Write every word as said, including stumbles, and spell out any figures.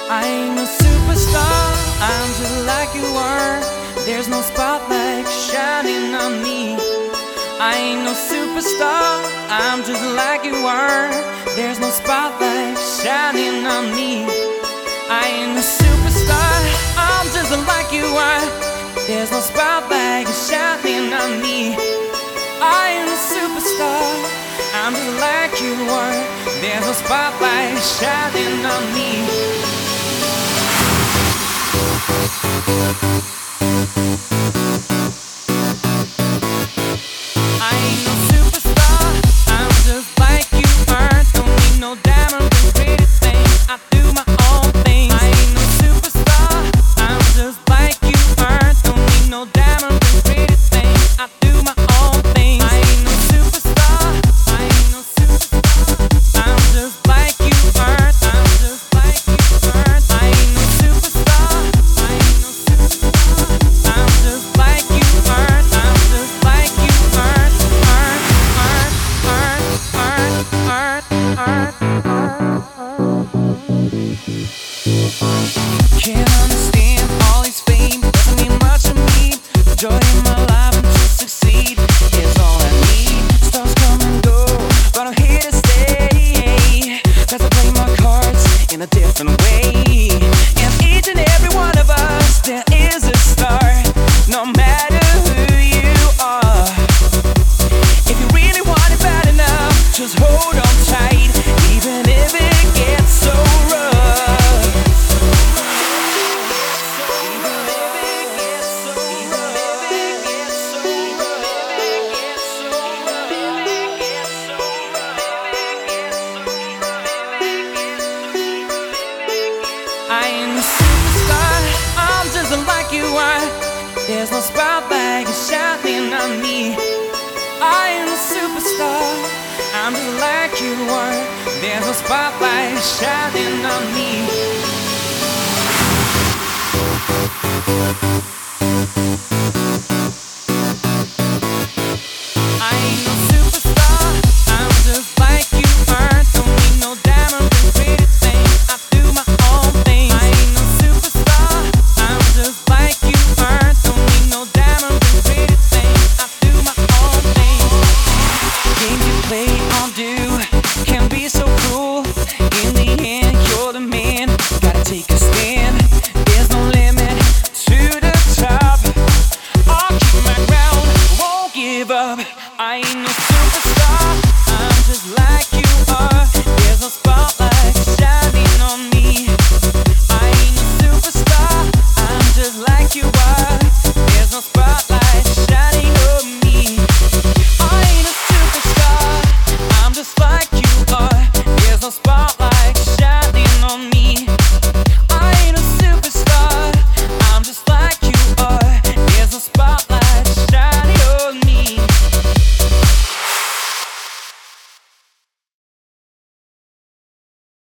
I ain't no superstar, I'm just like you are. There's no spotlight shining on me. I ain't no superstar, I'm just like you are. There's no spotlight shining on me. I ain't no superstar, I'm just like you are. There's no spotlight shining on me. I ain't a superstar, I'm just like you are. There's no spotlight shining on me. I ain't no superstar, I'm just like you are. Don't need no diamond ring, pretty thing, I do my own thing. I ain't no superstar, I'm just like you are. Don't need no diamond ring, pretty thing, I do my own thing. I ain't no superstar, I ain't no superstar, I'm just like you are. I'm just like you are. I ain't no superstar, I ain't no superstar, I'm just like you are. I'm just like you are. Can't understand all this fame, doesn't mean much to me. The joy in my life and to succeed is all I need. Stars come and go, but I'm here to stay. Cause I play my cards in a different way. And each and every one of us, there is a star. No matter who you are, if you really want it bad enough, just hold on tight, even if it gets so rough. I ain't a superstar, I'm just like you are. There's no spotlight shining on me. I ain't a superstar, I'm just like you are. There's no spotlight shining on me.